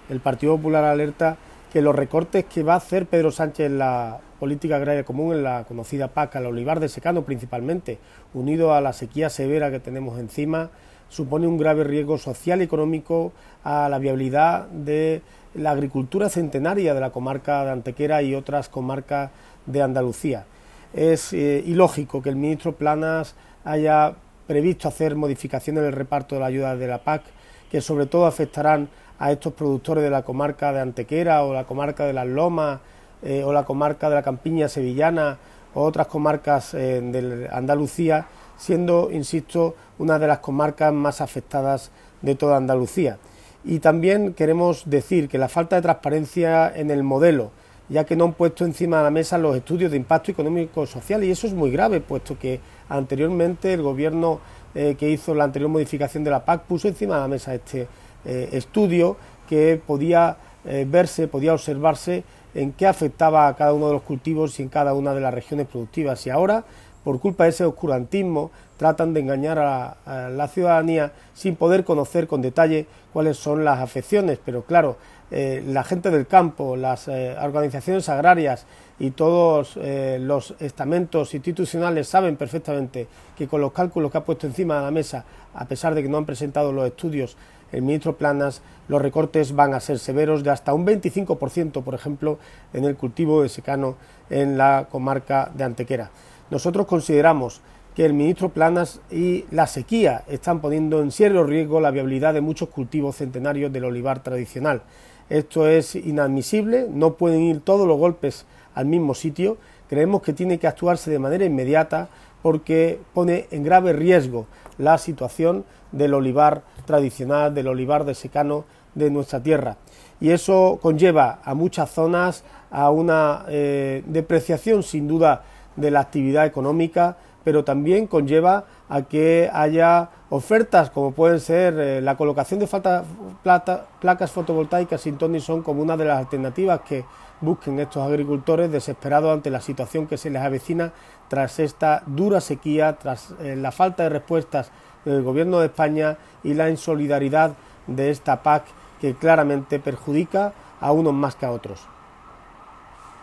el Partido Popular alerta que los recortes que va a hacer Pedro Sánchez en la política agraria común, en la conocida PAC, al olivar de secano principalmente, unido a la sequía severa que tenemos encima, supone un grave riesgo social y económico a la viabilidad de la agricultura centenaria de la comarca de Antequera y otras comarcas de Andalucía. Es ilógico que el ministro Planas haya previsto hacer modificaciones en el reparto de la ayuda de la PAC, que sobre todo afectarán a estos productores de la comarca de Antequera o la comarca de Las Lomas o la comarca de la Campiña sevillana o otras comarcas de Andalucía, siendo, insisto, una de las comarcas más afectadas de toda Andalucía. Y también queremos decir que la falta de transparencia en el modelo, ya que no han puesto encima de la mesa los estudios de impacto económico-social, y eso es muy grave, puesto que anteriormente el gobierno que hizo la anterior modificación de la PAC puso encima de la mesa este estudio que podía podía observarse en qué afectaba a cada uno de los cultivos y en cada una de las regiones productivas. Y ahora, por culpa de ese oscurantismo, tratan de engañar a la ciudadanía sin poder conocer con detalle cuáles son las afecciones. Pero claro, la gente del campo, las organizaciones agrarias y todos los estamentos institucionales saben perfectamente que con los cálculos que ha puesto encima de la mesa, a pesar de que no han presentado los estudios el ministro Planas, los recortes van a ser severos de hasta un 25%, por ejemplo, en el cultivo de secano en la comarca de Antequera. Nosotros consideramos que el ministro Planas y la sequía están poniendo en serio riesgo la viabilidad de muchos cultivos centenarios del olivar tradicional. Esto es inadmisible, no pueden ir todos los golpes al mismo sitio. Creemos que tiene que actuarse de manera inmediata porque pone en grave riesgo la situación del olivar tradicional, del olivar de secano de nuestra tierra. Y eso conlleva a muchas zonas a una depreciación sin duda de la actividad económica, pero también conlleva a que haya ofertas como pueden ser la colocación de placas fotovoltaicas sin ton ni son como una de las alternativas que busquen estos agricultores desesperados ante la situación que se les avecina tras esta dura sequía, tras la falta de respuestas del Gobierno de España y la insolidaridad de esta PAC que claramente perjudica a unos más que a otros.